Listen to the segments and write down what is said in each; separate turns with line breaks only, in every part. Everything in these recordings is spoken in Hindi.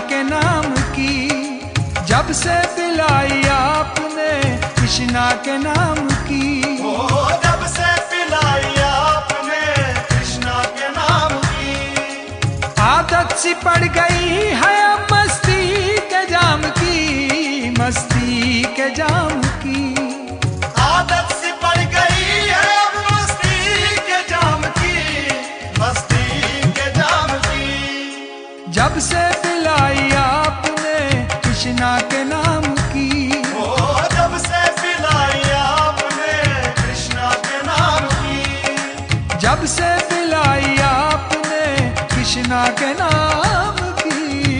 के नाम की। जब से पिलाई आपने कृष्णा के नाम की।
जब से पिलाई आपने कृष्णा के नाम की।
आदत सी पड़ गई है मस्ती के जाम की, मस्ती के जाम की।
आदत सी पड़ गई है अब मस्ती के जाम की, मस्ती के जाम की।
जब से पिलाई आपने कृष्णा के नाम की।
जब से पिलाई आपने कृष्णा के नाम की।
जब से पिलाई आपने कृष्णा के नाम की।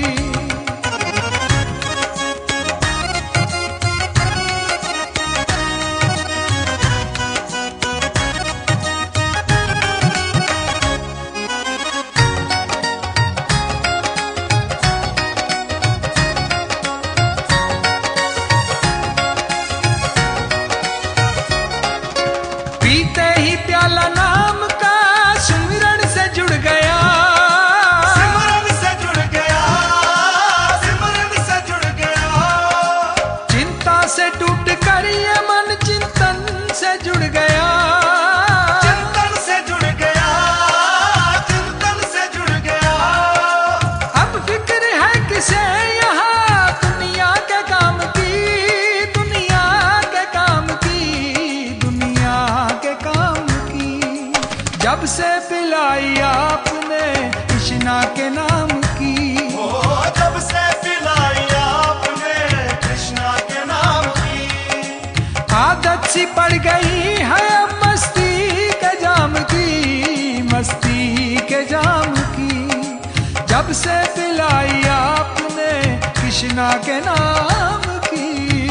पीते ही प्याला नाम का सिमरन से जुड़ गया।
सिमरन से जुड़ गया, सिमरन से जुड़ गया।
चिंता से टूट कर ये मन चिंतन से जुड़ गया।
चिंतन से जुड़ गया, चिंतन से जुड़ गया।
अब फिक्र है किसे यहाँ दुनिया के काम की, दुनिया के काम की, दुनिया के काम की। जब से पिलाई आपने कृष्णा के नाम की।
जब से पिलाई आपने कृष्णा के नाम की।
आदत सी पड़ गई है मस्ती के जाम की, मस्ती के जाम की। जब से पिलाई आपने कृष्णा के नाम की।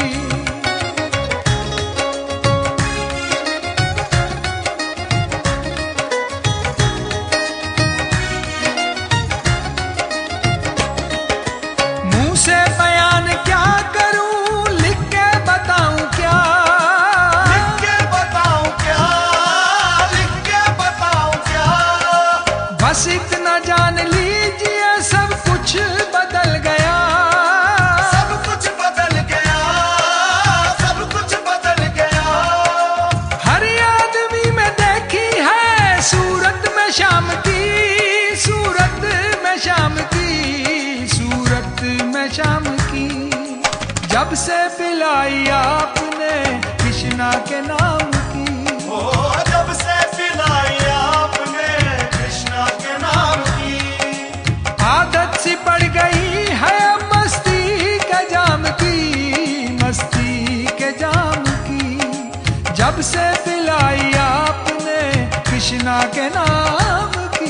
मुंह से बयान क्या करूं, लिख के बताऊं क्या।
लिख के बताऊं क्या, लिख के बताऊं क्या।
बस इतना जान लीजिए सब कुछ बदल गया।
सब कुछ बदल गया, सब कुछ बदल गया।
हर आदमी में देखी है सूरत में शाम की, सूरत में शाम की, सूरत में शाम की। जब से पिलाई आपने कृष्णा के नाम की।
जब से पिलाई आपने कृष्णा के नाम की।
आदत सी पड़ गई है मस्ती के जाम की, मस्ती के जाम की। जब से पिलाई आपने कृष्णा के नाम की।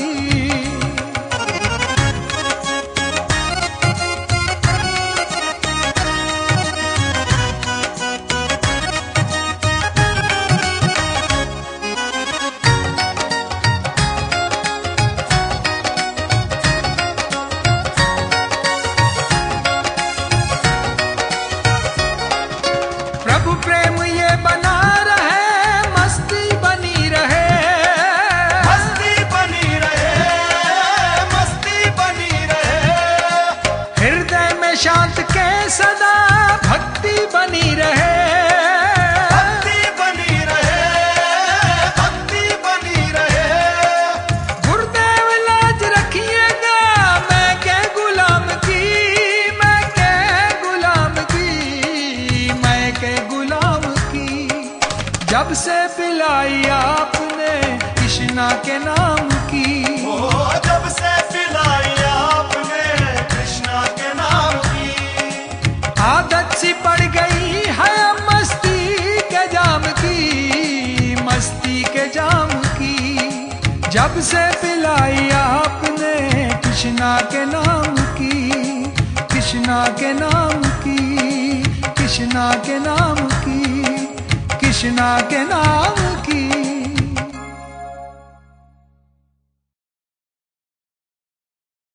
प्रभु प्रेम ये बना रहे, मस्ती बनी रहे।
मस्ती बनी रहे, मस्ती बनी रहे।
हृदय में शांत के सदा भक्ति बनी रहे।
भक्ति बनी रहे, भक्ति बनी रहे।
गुरुदेव लाज रखिएगा मैं के गुलाम की, मैं के गुलाम की, मैं के गुलाम की। जब से पिलाई आपने कृष्णा के नाम की।
जब से पिलाई आपने कृष्णा के नाम की।
आदत सी पड़ गई है मस्ती के जाम की, मस्ती के जाम की। जब से पिलाई आपने कृष्णा के नाम की, कृष्णा के नाम की, कृष्णा के नाम की, कृष्णा के नाम की।